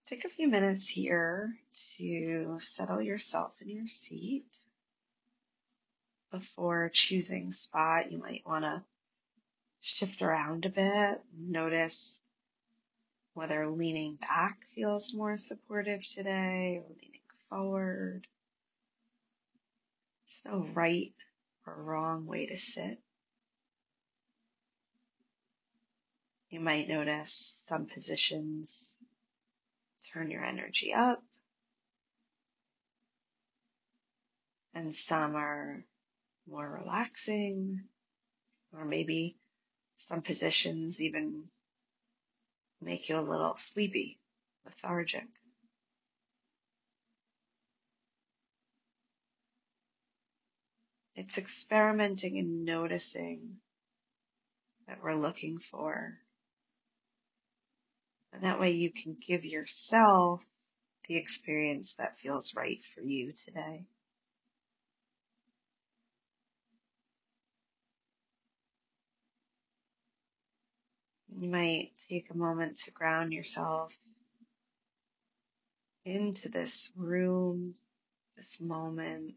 Take a few minutes here to settle yourself in your seat. Before choosing spot, you might want to shift around a bit. Notice whether leaning back feels more supportive today or leaning forward. There's no right or wrong way to sit. You might notice some positions turn your energy up, and some are more relaxing, or maybe some positions even make you a little sleepy, lethargic. It's experimenting and noticing that we're looking for. And that way you can give yourself the experience that feels right for you today. You might take a moment to ground yourself into this room, this moment,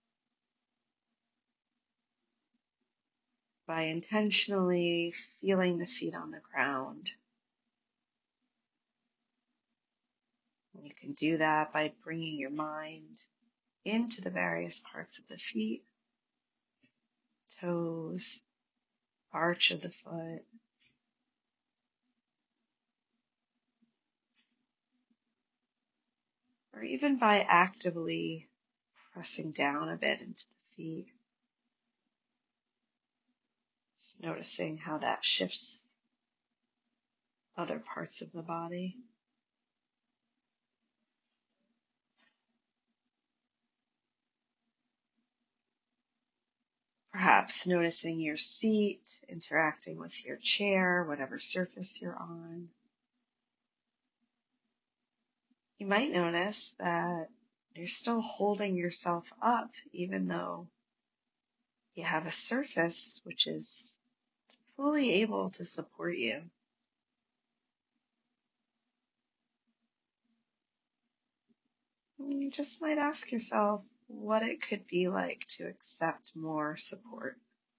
by intentionally feeling the feet on the ground. You can do that by bringing your mind into the various parts of the feet, toes, arch of the foot, or even by actively pressing down a bit into the feet. Just noticing how that shifts other parts of the body. Perhaps noticing your seat interacting with your chair, whatever surface you're on. You might notice that you're still holding yourself up, even though you have a surface which is fully able to support you. You just might ask yourself what it could be like to accept more support.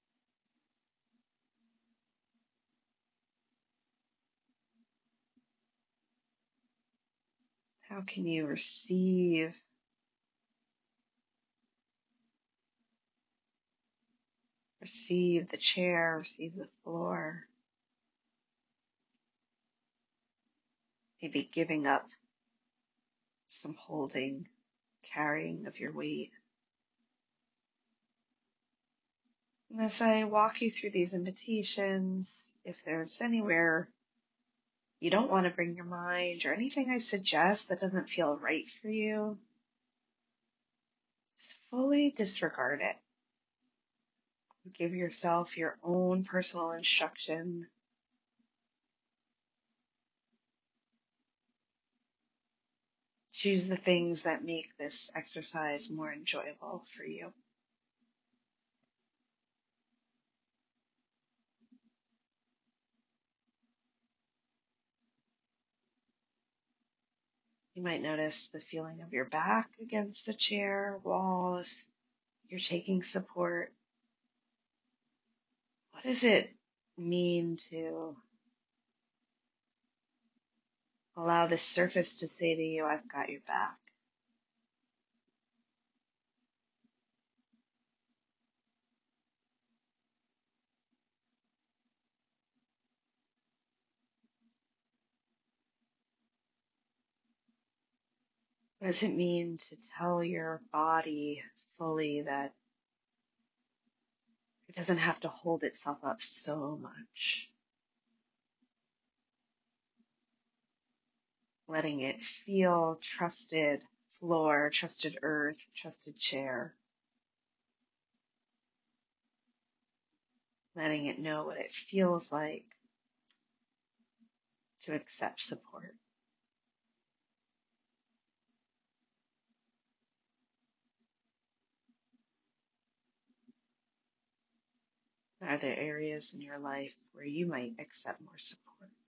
How can you receive the chair, receive the floor, maybe giving up some holding, carrying of your weight. And as I walk you through these invitations, if there's anywhere you don't want to bring your mind or anything I suggest that doesn't feel right for you, just fully disregard it. Give yourself your own personal instruction. Choose the things that make this exercise more enjoyable for you. You might notice the feeling of your back against the chair wall if you're taking support. What does it mean to allow this surface to say to you, I've got your back? What does it mean to tell your body fully that it doesn't have to hold itself up so much? Letting it feel trusted floor, trusted earth, trusted chair. Letting it know what it feels like to accept support. Are there areas in your life where you might accept more support?